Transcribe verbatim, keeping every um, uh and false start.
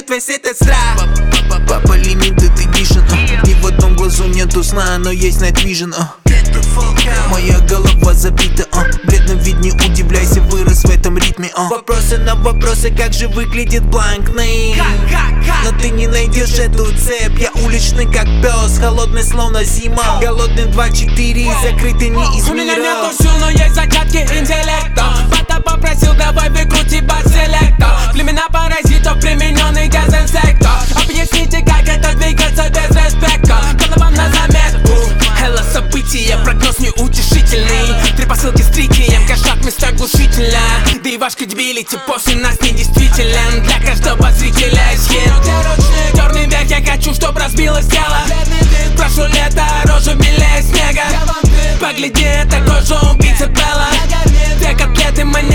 нет весь этот страх. Папа limited edition, uh. Ни в одном глазу нету сна, но есть night vision, uh. Моя голова забита, uh. Бледным вид, не удивляйся, вырос в этом ритме, uh. Вопросы на вопросы, как же выглядит blank name. Но ты не найдешь эту цепь. Я уличный как пес, холодный словно зима. Голодный два четыре, закрытый не из мира. У меня нету сил, но есть зачатки интеллекта. Бата попросил, давай выкрути бас-селектор. Племена паразитов, примененный дезинсектор. Объясните, как это двигаться без респекта. Голова на заметку. Хелла события, прогноз неутешительный. Три посылки с тритием, кошак вместо глушителя. Да и ваш кредибилити после нас недействителен. Для каждого зрителя есть хит. Черный век, я хочу, чтоб разбилось тело. Прошло лето, рожа белее снега. Погляди, это кожа убийцы Белла. Две котлеты, мне